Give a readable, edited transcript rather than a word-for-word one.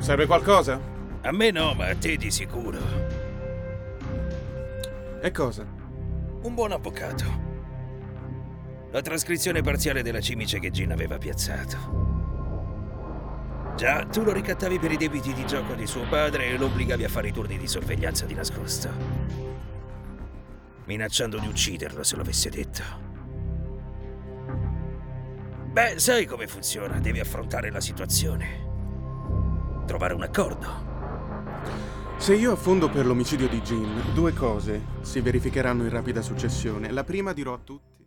Serve qualcosa? A me no, ma a te di sicuro. E cosa? Un buon avvocato. La trascrizione parziale della cimice che Gin aveva piazzato. Già, tu lo ricattavi per i debiti di gioco di suo padre e lo obbligavi a fare i turni di sorveglianza di nascosto, minacciando di ucciderlo se lo avesse detto. Beh, sai come funziona, devi affrontare la situazione. Trovare un accordo. Se io affondo per l'omicidio di Gin, due cose si verificheranno in rapida successione. La prima dirò a tutti.